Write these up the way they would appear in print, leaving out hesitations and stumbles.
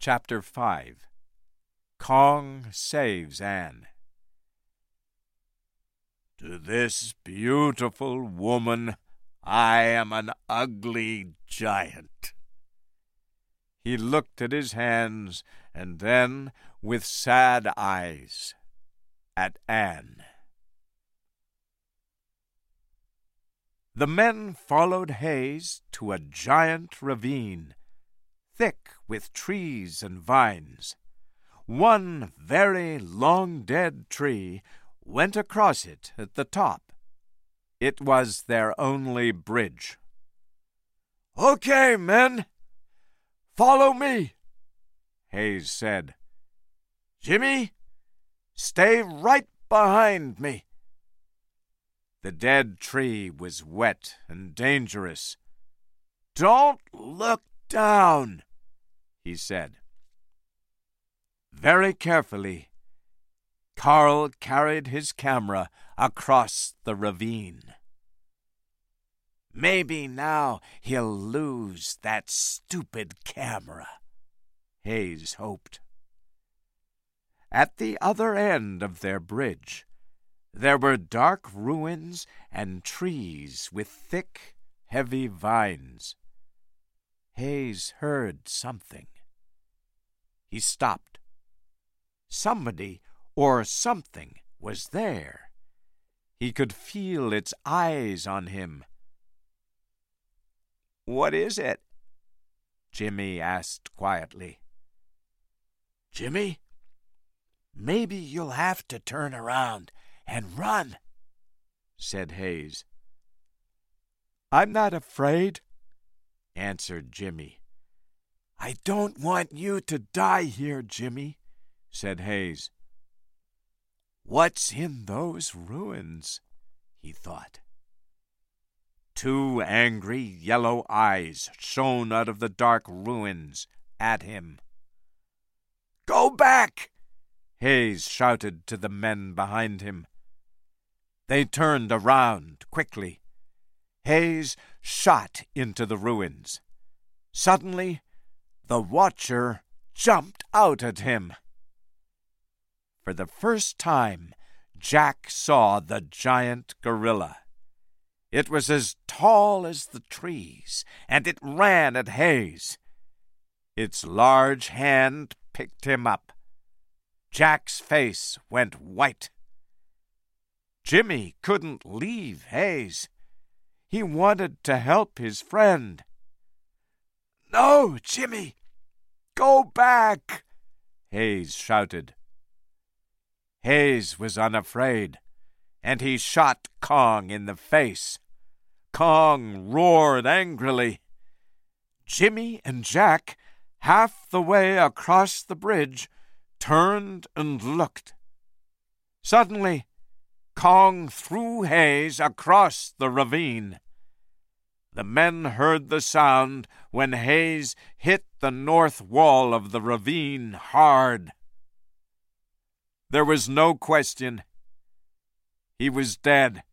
Chapter 5. Kong Saves Anne. To this beautiful woman, I am an ugly giant. He looked at his hands, and then, with sad eyes, at Anne. The men followed Hayes to a giant ravine, thick with trees and vines. One very long-dead tree went across it at the top. It was their only bridge. "Okay, men, follow me," Hayes said. "Jimmy, stay right behind me." The dead tree was wet and dangerous. "Don't look down," he said. Very carefully, Carl carried his camera across the ravine. "Maybe now he'll lose that stupid camera," Hayes hoped. At the other end of their bridge, there were dark ruins and trees with thick, heavy vines. Hayes heard something. He stopped. Somebody or something was there. He could feel its eyes on him. "What is it?" Jimmy asked quietly. "Jimmy, maybe you'll have to turn around and run," said Hayes. "I'm not afraid," answered Jimmy. "I don't want you to die here, Jimmy," said Hayes. "What's in those ruins?" he thought. Two angry yellow eyes shone out of the dark ruins at him. "Go back!" Hayes shouted to the men behind him. They turned around quickly. Hayes shot into the ruins. Suddenly, the watcher jumped out at him. For the first time, Jack saw the giant gorilla. It was as tall as the trees, and it ran at Hayes. Its large hand picked him up. Jack's face went white. Jimmy couldn't leave Hayes. He wanted to help his friend. "No, Jimmy! Go back!" Hayes shouted. Hayes was unafraid, and he shot Kong in the face. Kong roared angrily. Jimmy and Jack, half the way across the bridge, turned and looked. Suddenly, Kong threw Hayes across the ravine. The men heard the sound when Hayes hit the north wall of the ravine hard. There was no question. He was dead.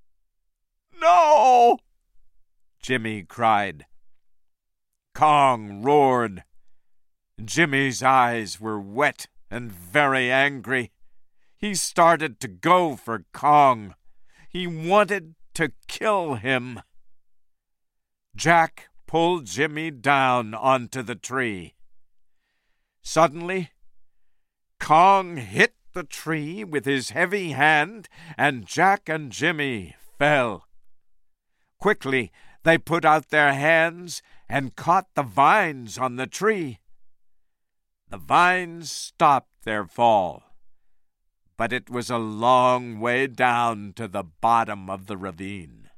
"No!" Jimmy cried. Kong roared. Jimmy's eyes were wet and very angry. He started to go for Kong. He wanted to kill him. Jack pulled Jimmy down onto the tree. Suddenly, Kong hit the tree with his heavy hand, and Jack and Jimmy fell. Quickly, they put out their hands and caught the vines on the tree. The vines stopped their fall, but it was a long way down to the bottom of the ravine.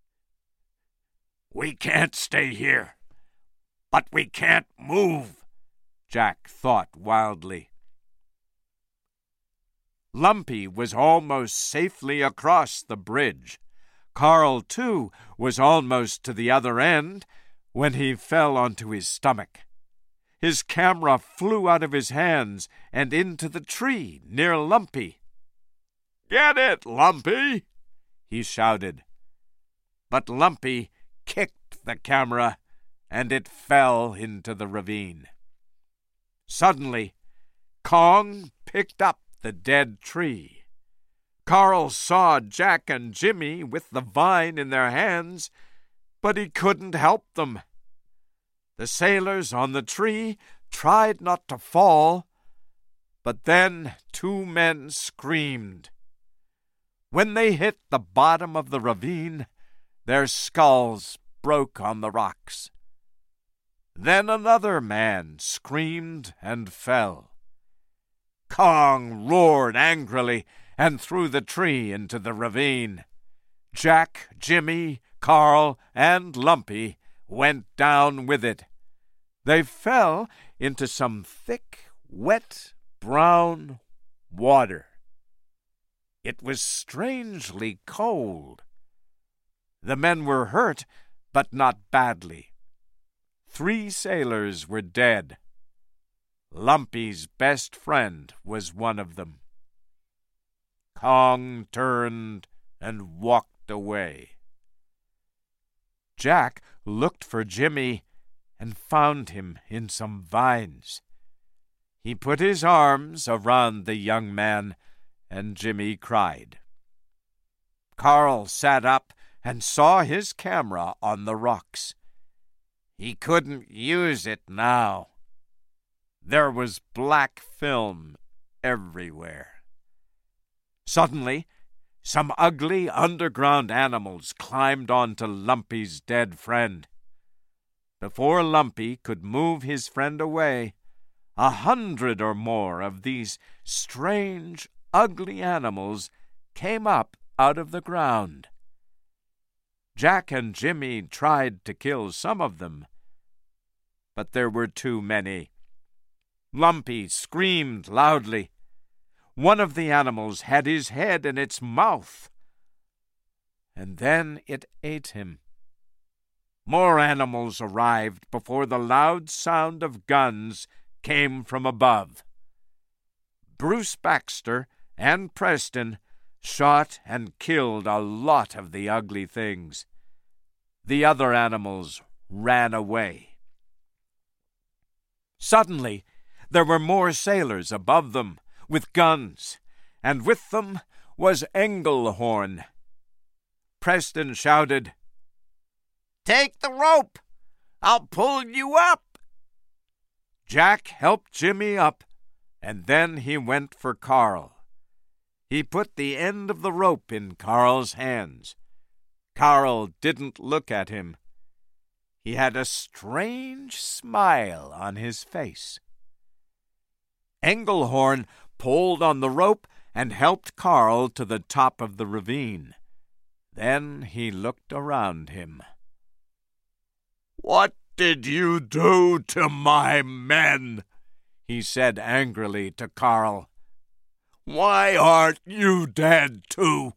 "We can't stay here, but we can't move," Jack thought wildly. Lumpy was almost safely across the bridge. Carl, too, was almost to the other end when he fell onto his stomach. His camera flew out of his hands and into the tree near Lumpy. "Get it, Lumpy!" he shouted. But Lumpy kicked the camera, and it fell into the ravine. Suddenly, Kong picked up the dead tree. Carl saw Jack and Jimmy with the vine in their hands, but he couldn't help them. The sailors on the tree tried not to fall, but then 2 men screamed. When they hit the bottom of the ravine, their skulls broke on the rocks. Then another man screamed and fell. Kong roared angrily and threw the tree into the ravine. Jack, Jimmy, Carl, and Lumpy went down with it. They fell into some thick, wet, brown water. It was strangely cold. The men were hurt, but not badly. 3 sailors were dead. Lumpy's best friend was one of them. Kong turned and walked away. Jack looked for Jimmy and found him in some vines. He put his arms around the young man, and Jimmy cried. Carl sat up and saw his camera on the rocks. He couldn't use it now. There was black film everywhere. Suddenly, some ugly underground animals climbed onto Lumpy's dead friend. Before Lumpy could move his friend away, 100 or more of these strange, ugly animals came up out of the ground. Jack and Jimmy tried to kill some of them, but there were too many. Lumpy screamed loudly. One of the animals had his head in its mouth, and then it ate him. More animals arrived before the loud sound of guns came from above. Bruce Baxter and Preston shot and killed a lot of the ugly things. The other animals ran away. Suddenly, there were more sailors above them with guns, and with them was Engelhorn. Preston shouted, "Take the rope! I'll pull you up!" Jack helped Jimmy up, and then he went for Carl. He put the end of the rope in Carl's hands. Carl didn't look at him. He had a strange smile on his face. Engelhorn pulled on the rope and helped Carl to the top of the ravine. Then he looked around him. "What did you do to my men?" he said angrily to Carl. "Why aren't you dead too?"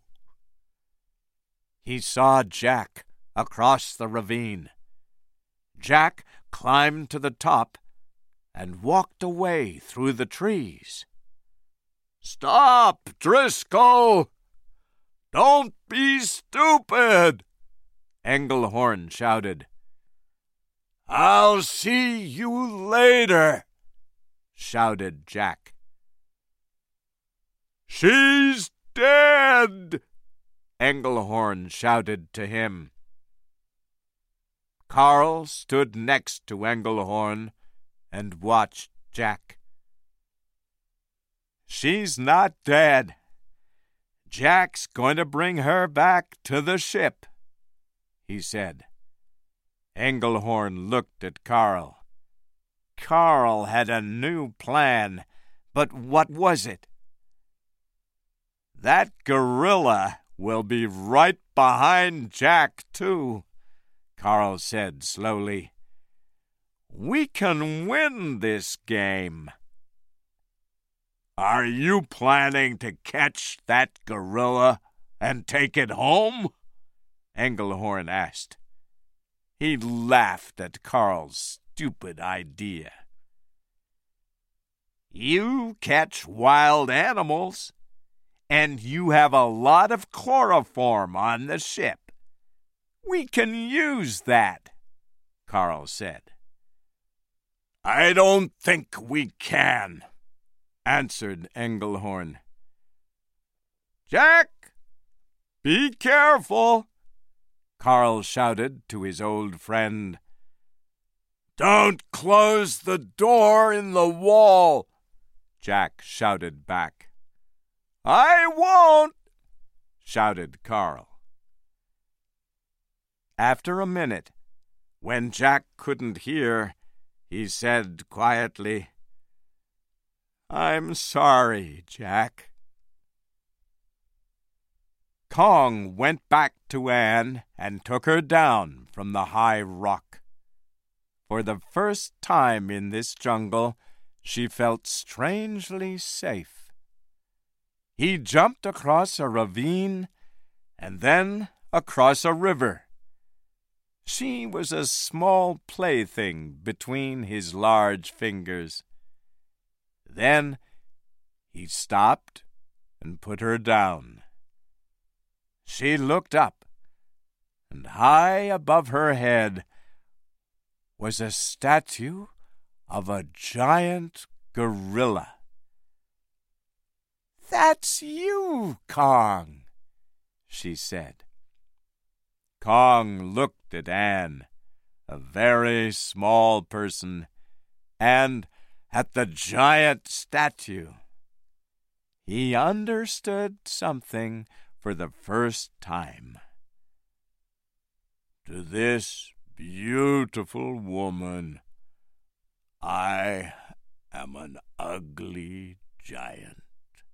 He saw Jack across the ravine. Jack climbed to the top and walked away through the trees. "Stop, Driscoll! Don't be stupid!" Engelhorn shouted. "I'll see you later," shouted Jack. "She's dead!" Engelhorn shouted to him. Carl stood next to Engelhorn and watched Jack. "She's not dead. Jack's going to bring her back to the ship," he said. Engelhorn looked at Carl. Carl had a new plan, but what was it? "That gorilla will be right behind Jack, too," Carl said slowly. "We can win this game." "Are you planning to catch that gorilla and take it home?" Engelhorn asked. He laughed at Carl's stupid idea. "You catch wild animals, and you have a lot of chloroform on the ship. We can use that," Carl said. "I don't think we can," answered Engelhorn. "Jack, be careful," Carl shouted to his old friend. "Don't close the door in the wall," Jack shouted back. "I won't," shouted Carl. After a minute, when Jack couldn't hear, he said quietly, "I'm sorry, Jack." Kong went back to Anne and took her down from the high rock. For the first time in this jungle, she felt strangely safe. He jumped across a ravine and then across a river. She was a small plaything between his large fingers. Then he stopped and put her down. She looked up, and high above her head was a statue of a giant gorilla. "That's you, Kong," she said. Kong looked at Anne, a very small person, and at the giant statue. He understood something for the first time. "To this beautiful woman, I am an ugly giant."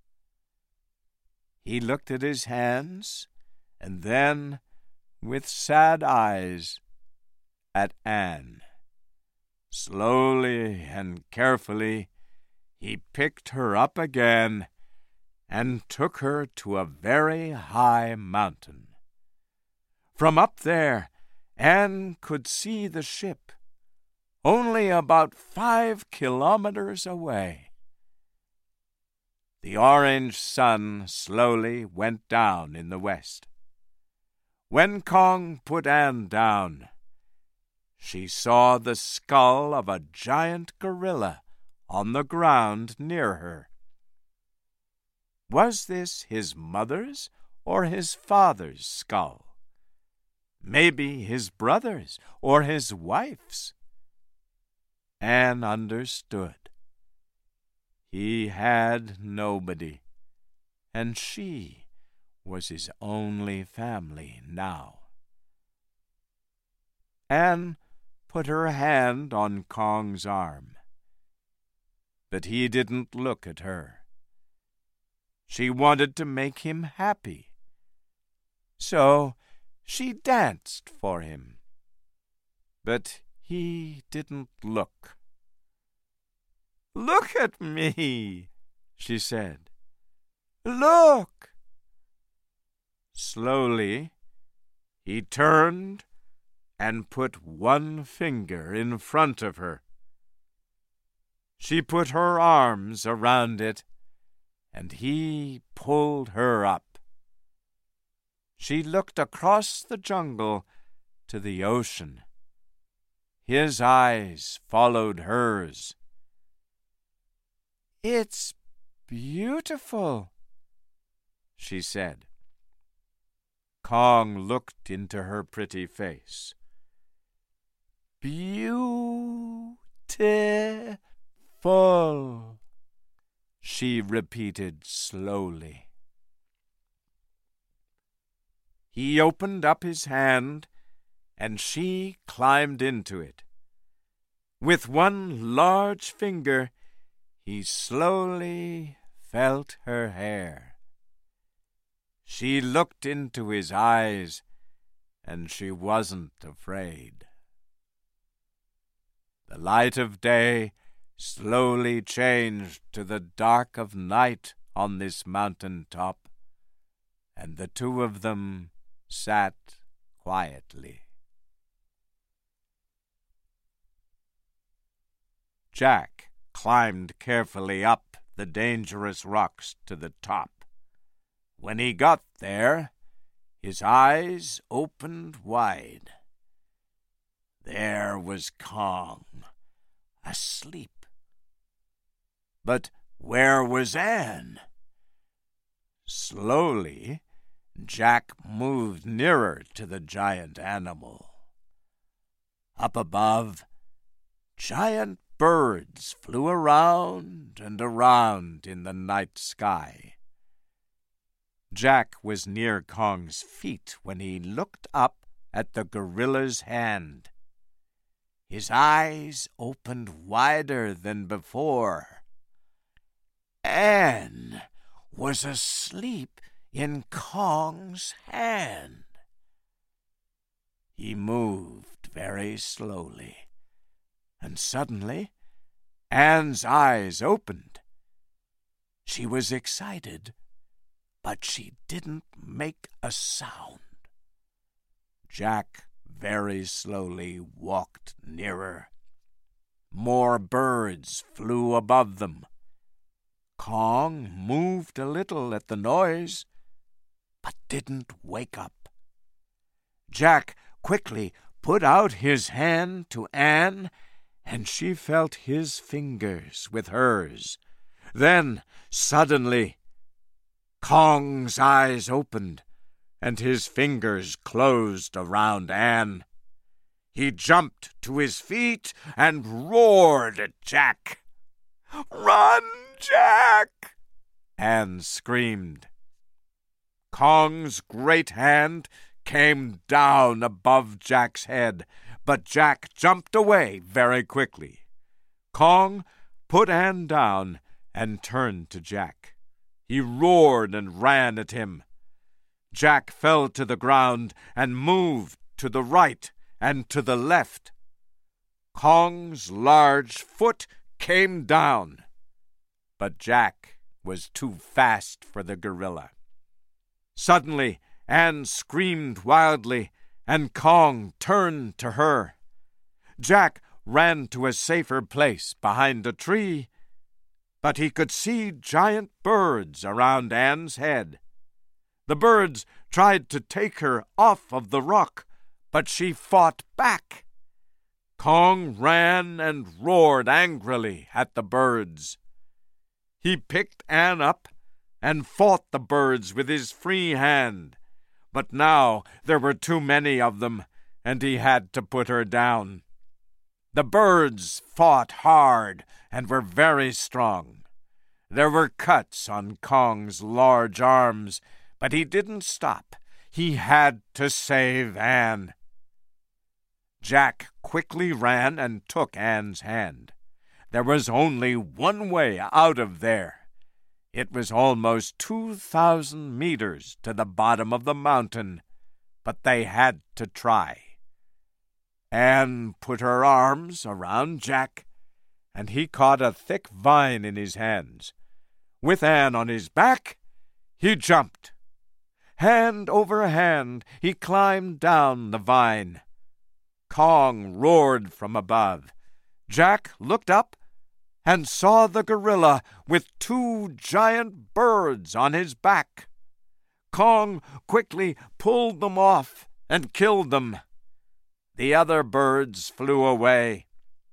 He looked at his hands, and then, with sad eyes, at Anne. Slowly and carefully, he picked her up again and took her to a very high mountain. From up there, Anne could see the ship, only about 5 kilometers away. The orange sun slowly went down in the west. When Kong put Anne down, she saw the skull of a giant gorilla on the ground near her. Was this his mother's or his father's skull? Maybe his brother's or his wife's. Anne understood. He had nobody, and she was his only family now. Anne put her hand on Kong's arm, but he didn't look at her. She wanted to make him happy, so she danced for him, but he didn't look. "Look at me," she said. "Look." Slowly, he turned and put one finger in front of her. She put her arms around it, and he pulled her up. She looked across the jungle to the ocean. His eyes followed hers. "It's beautiful," she said. Kong looked into her pretty face. "Beautiful," she repeated slowly. He opened up his hand, and she climbed into it. With one large finger, he slowly felt her hair. She looked into his eyes, and she wasn't afraid. The light of day slowly changed to the dark of night on this mountain top, and the two of them sat quietly. Jack climbed carefully up the dangerous rocks to the top. When he got there, his eyes opened wide. There was Kong, asleep. But where was Ann? Slowly, Jack moved nearer to the giant animal. Up above, giant birds flew around and around in the night sky. Jack was near Kong's feet when he looked up at the gorilla's hand. His eyes opened wider than before. Ann was asleep in Kong's hand. He moved very slowly, and suddenly Ann's eyes opened. She was excited, but she didn't make a sound. Jack very slowly walked nearer. More birds flew above them. Kong moved a little at the noise, but didn't wake up. Jack quickly put out his hand to Ann, and she felt his fingers with hers. Then, suddenly, Kong's eyes opened, and his fingers closed around Ann. He jumped to his feet and roared at Jack. "Run, Jack!" Ann screamed. Kong's great hand came down above Jack's head, but Jack jumped away very quickly. Kong put Ann down and turned to Jack. He roared and ran at him. Jack fell to the ground and moved to the right and to the left. Kong's large foot came down, but Jack was too fast for the gorilla. Suddenly, Ann screamed wildly, and Kong turned to her. Jack ran to a safer place behind a tree, but he could see giant birds around Ann's head. The birds tried to take her off of the rock, but she fought back. Kong ran and roared angrily at the birds. He picked Ann up and fought the birds with his free hand, but now there were too many of them, and he had to put her down. The birds fought hard and were very strong. There were cuts on Kong's large arms, but he didn't stop. He had to save Ann. Jack quickly ran and took Ann's hand. There was only one way out of there. It was almost 2,000 meters to the bottom of the mountain, but they had to try. Ann put her arms around Jack, and he caught a thick vine in his hands. With Ann on his back, he jumped. Hand over hand, he climbed down the vine. Kong roared from above. Jack looked up and saw the gorilla with 2 giant birds on his back. Kong quickly pulled them off and killed them. The other birds flew away.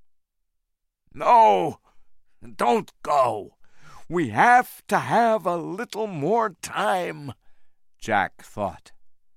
"No, don't go. We have to have a little more time," Jack thought.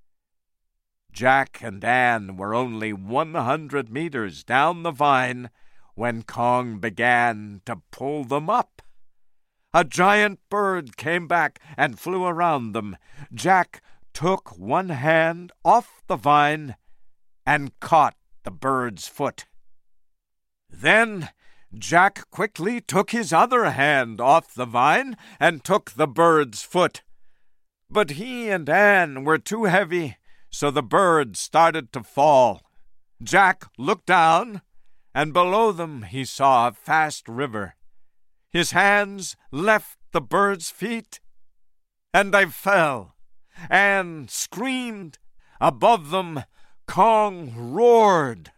Jack and Ann were only 100 meters down the vine when Kong began to pull them up. A giant bird came back and flew around them. Jack took one hand off the vine and caught the bird's foot. Then Jack quickly took his other hand off the vine and took the bird's foot. But he and Ann were too heavy, so the bird started to fall. Jack looked down, and below them he saw a fast river. His hands left the bird's feet, and they fell. Ann screamed. Above them, Kong roared.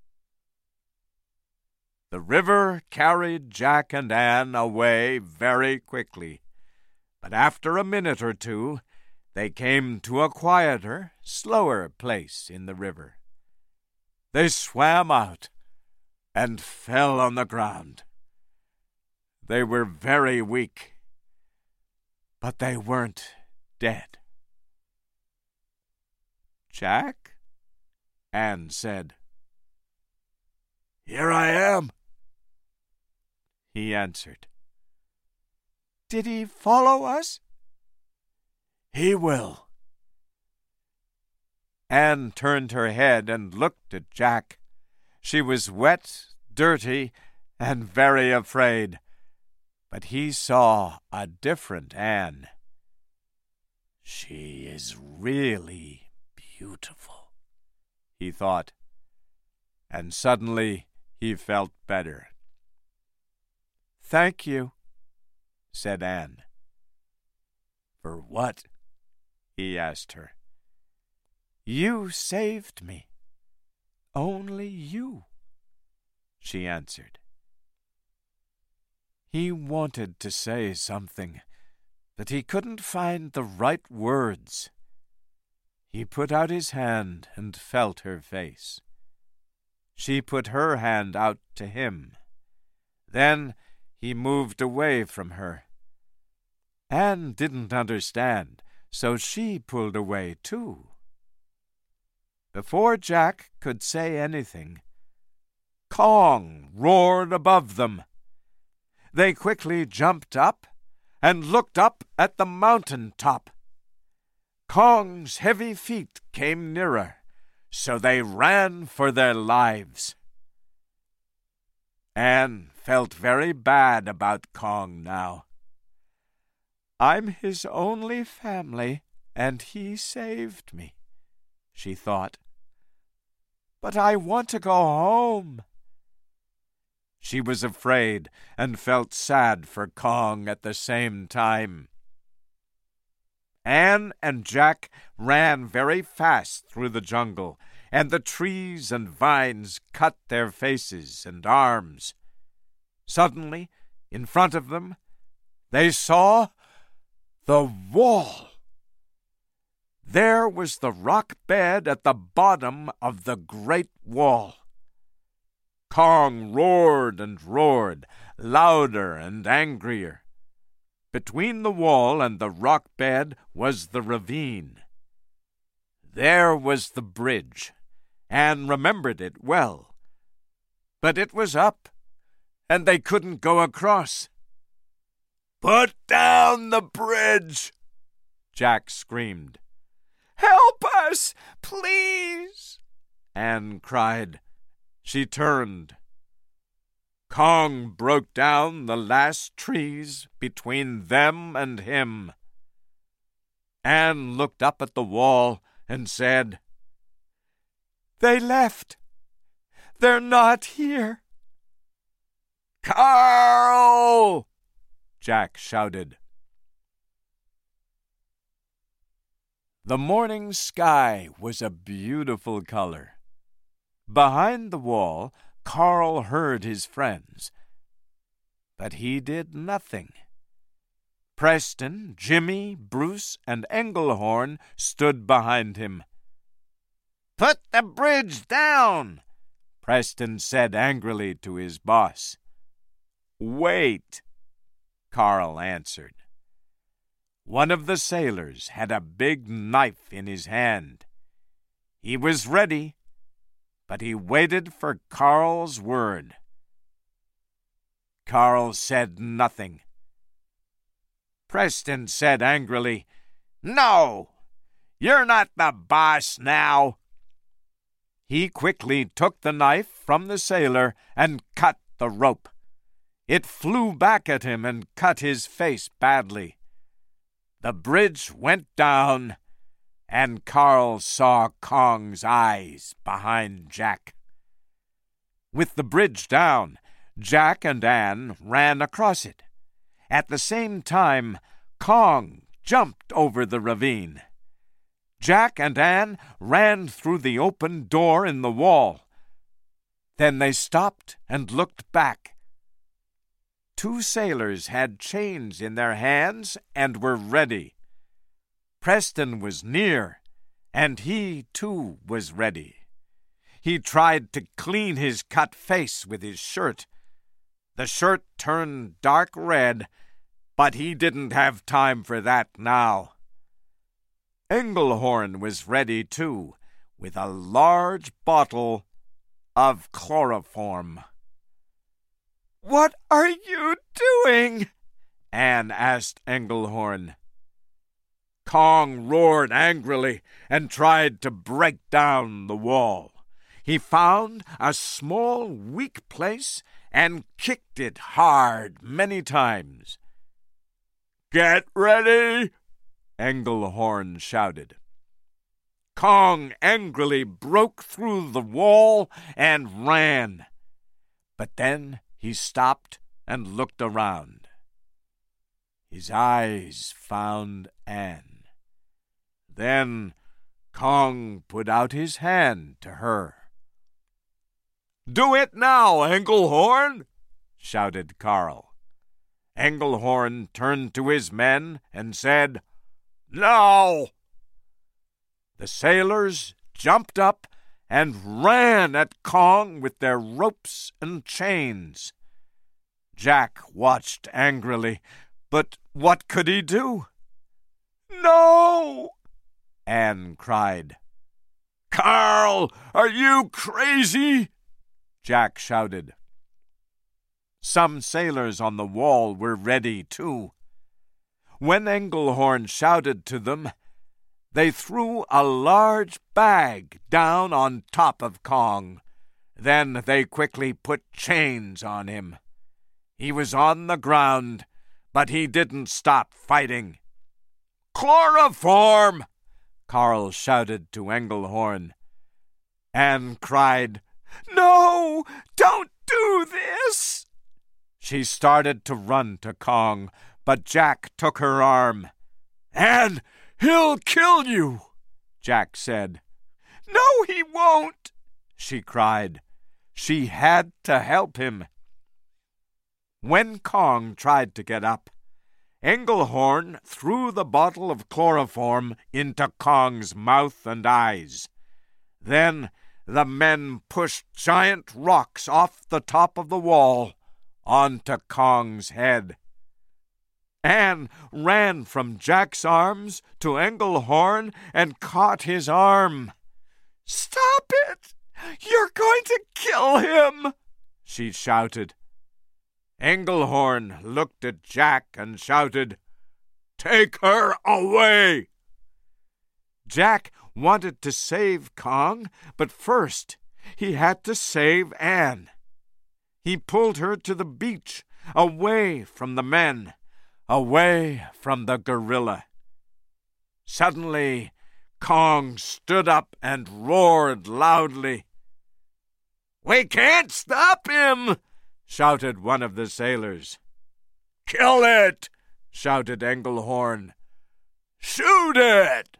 The river carried Jack and Ann away very quickly, but after a minute or two, they came to a quieter, slower place in the river. They swam out, and fell on the ground. They were very weak, but they weren't dead. "Jack?" Anne said. "Here I am," he answered. "Did he follow us?" "He will." Anne turned her head and looked at Jack. She was wet, dirty, and very afraid. But he saw a different Anne. "She is really beautiful," he thought, and suddenly he felt better. "Thank you," said Anne. "For what?" he asked her. "You saved me. Only you," she answered. He wanted to say something, but he couldn't find the right words. He put out his hand and felt her face. She put her hand out to him. Then he moved away from her. Anne didn't understand, so she pulled away too. Before Jack could say anything, Kong roared above them. They quickly jumped up and looked up at the mountain top. Kong's heavy feet came nearer, so they ran for their lives. Anne felt very bad about Kong now. "I'm his only family, and he saved me," she thought. "But I want to go home." She was afraid and felt sad for Kong at the same time. Anne and Jack ran very fast through the jungle, and the trees and vines cut their faces and arms. Suddenly, in front of them, they saw the wall. There was the rock bed at the bottom of the great wall. Kong roared and roared, louder and angrier. Between the wall and the rock bed was the ravine. There was the bridge. Anne remembered it well. But it was up, and they couldn't go across. "Put down the bridge!" Jack screamed. "Help us, please!" Anne cried. She turned. Kong broke down the last trees between them and him. Anne looked up at the wall and said, "They left. They're not here." "Carl!" Jack shouted. The morning sky was a beautiful color. Behind the wall, Carl heard his friends, but he did nothing. Preston, Jimmy, Bruce, and Engelhorn stood behind him. "Put the bridge down," Preston said angrily to his boss. "Wait," Carl answered. One of the sailors had a big knife in his hand. He was ready, but he waited for Carl's word. Carl said nothing. Preston said angrily, "No, you're not the boss now." He quickly took the knife from the sailor and cut the rope. It flew back at him and cut his face badly. The bridge went down, and Carl saw Kong's eyes behind Jack. With the bridge down, Jack and Anne ran across it. At the same time, Kong jumped over the ravine. Jack and Anne ran through the open door in the wall. Then they stopped and looked back. 2 sailors had chains in their hands and were ready. Preston was near, and he too was ready. He tried to clean his cut face with his shirt. The shirt turned dark red, but he didn't have time for that now. Engelhorn was ready, too, with a large bottle of chloroform. "What are you doing?" Anne asked Engelhorn. Kong roared angrily and tried to break down the wall. He found a small, weak place and kicked it hard many times. "Get ready!" Engelhorn shouted. Kong angrily broke through the wall and ran. But then he stopped and looked around. His eyes found Anne. Then Kong put out his hand to her. "Do it now, Engelhorn!" shouted Carl. Engelhorn turned to his men and said, "Now!" The sailors jumped up and ran at Kong with their ropes and chains. Jack watched angrily, but what could he do? "No!" Anne cried. "Carl, are you crazy?" Jack shouted. Some sailors on the wall were ready, too. When Engelhorn shouted to them, they threw a large bag down on top of Kong. Then they quickly put chains on him. He was on the ground, but he didn't stop fighting. "Chloroform!" Carl shouted to Engelhorn. Anne cried, "No, don't do this!" She started to run to Kong, but Jack took her arm. "Anne, he'll kill you," Jack said. "No, he won't," she cried. She had to help him. When Kong tried to get up, Engelhorn threw the bottle of chloroform into Kong's mouth and eyes. Then the men pushed giant rocks off the top of the wall onto Kong's head. Anne ran from Jack's arms to Engelhorn and caught his arm. "Stop it! You're going to kill him!" she shouted. Engelhorn looked at Jack and shouted, "Take her away!" Jack wanted to save Kong, but first he had to save Anne. He pulled her to the beach, away from the men, away from the gorilla. Suddenly, Kong stood up and roared loudly. "We can't stop him!" shouted one of the sailors. "Kill it!" shouted Engelhorn. "Shoot it!"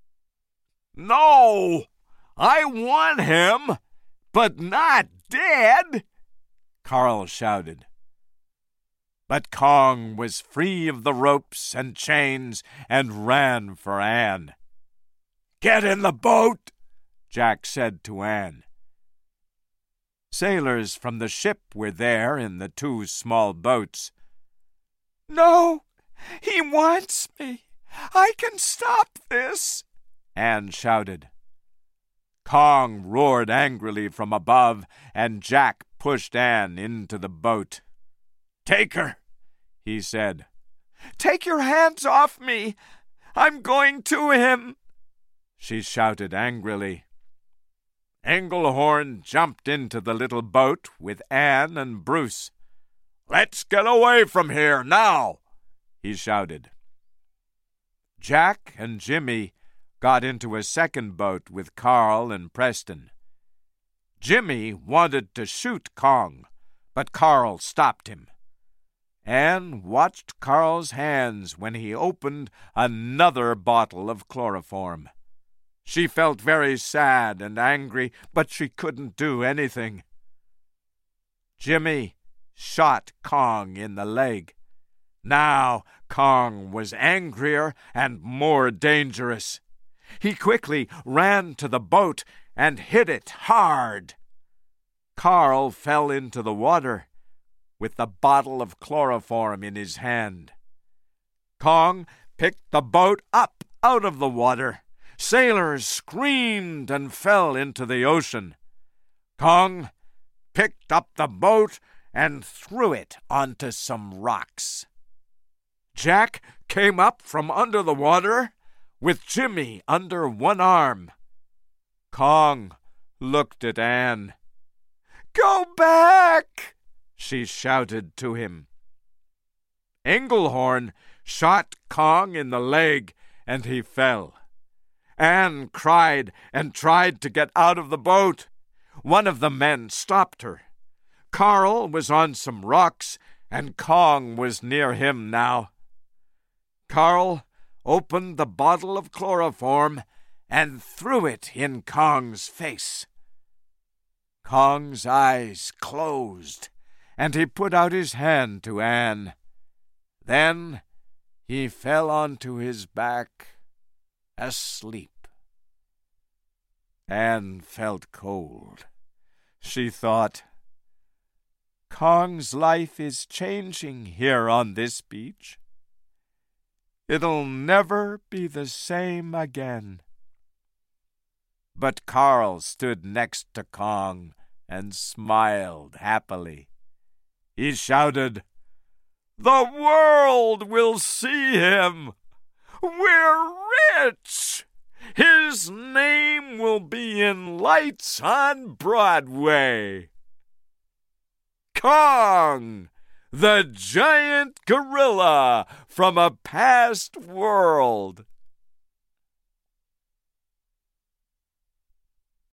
"No! I want him, but not dead!" Carl shouted. But Kong was free of the ropes and chains and ran for Anne. "Get in the boat," Jack said to Anne. Sailors from the ship were there in the two small boats. "No, he wants me. I can stop this," Anne shouted. Kong roared angrily from above, and Jack pushed Anne into the boat. "Take her," he said. "Take your hands off me. I'm going to him," she shouted angrily. Engelhorn jumped into the little boat with Anne and Bruce. "Let's get away from here now," he shouted. Jack and Jimmy got into a second boat with Carl and Preston. Jimmy wanted to shoot Kong, but Carl stopped him. Anne watched Carl's hands when he opened another bottle of chloroform. She felt very sad and angry, but she couldn't do anything. Jimmy shot Kong in the leg. Now Kong was angrier and more dangerous. He quickly ran to the boat and hit it hard. Carl fell into the water with the bottle of chloroform in his hand. Kong picked the boat up out of the water. Sailors screamed and fell into the ocean. Kong picked up the boat and threw it onto some rocks. Jack came up from under the water with Jimmy under one arm. Kong looked at Anne. "Go back!" she shouted to him. Engelhorn shot Kong in the leg, and he fell. Anne cried and tried to get out of the boat. One of the men stopped her. Carl was on some rocks, and Kong was near him now. Carl opened the bottle of chloroform and threw it in Kong's face. Kong's eyes closed, and he put out his hand to Anne. Then he fell onto his back, asleep. Anne felt cold. She thought, "Kong's life is changing here on this beach. It'll never be the same again." But Carl stood next to Kong and smiled happily. He shouted, "The world will see him! We're rich! His name will be in lights on Broadway! Kong, the giant gorilla from a past world!"